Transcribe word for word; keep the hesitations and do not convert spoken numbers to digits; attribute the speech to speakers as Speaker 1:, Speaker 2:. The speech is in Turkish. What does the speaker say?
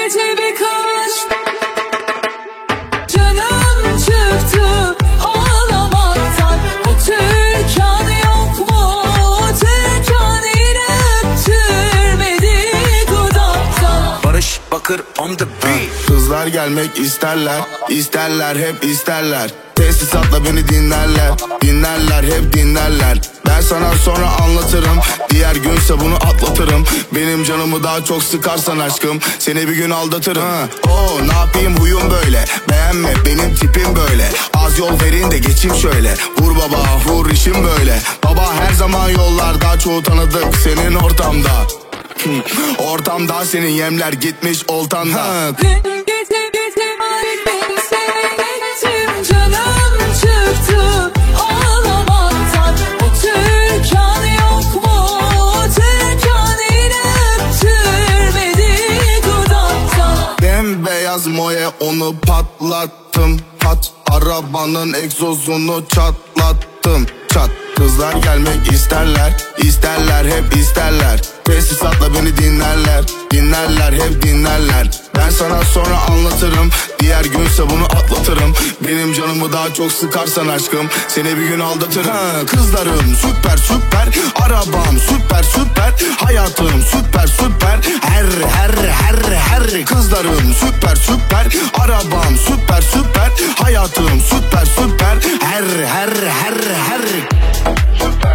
Speaker 1: gece birkaç canım çıktı ağlamaktan. O Türkan yok mu? Türkan yine öptürmedi dudaktan.
Speaker 2: Barış Bakır on the beat.
Speaker 3: Kızlar gelmek isterler, isterler hep isterler. Tesisatla beni dinlerler, dinlerler hep dinlerler. Ben sana sonra anlatırım, diğer günse bunu atlatırım. Benim canımı daha çok sıkarsan aşkım, seni bir gün aldatırım. Oo, ne yapayım huyum böyle, beğenme benim tipim böyle. Az yol verin de geçeyim şöyle, vur baba vur işim böyle. Baba her zaman yollarda, çoğu tanıdık senin ortamda. Ortamda senin yemler gitmiş oltanda.
Speaker 1: Dün gece gece beni seyrettim, canım çıktı ağlamaktan. O Türkan yok mu? Türkan yine öptürmedi dudaktan.
Speaker 3: Bembeyaz moye onu patlattım. Pat arabanın egzozunu çatlattım. Çat. Kızlar gelmek isterler, isterler hep isterler. Tesisatla beni dinlerler, dinlerler hep dinlerler. Ben sana sonra anlatırım, diğer günse bunu atlatırım. Benim canımı daha çok sıkarsan aşkım, seni bir gün aldatırım. Ha, kızlarım süper süper, arabam süper süper, hayatım süper süper, her her her her. Kızlarım süper süper, arabam süper süper, hayatım süper süper, her her her her.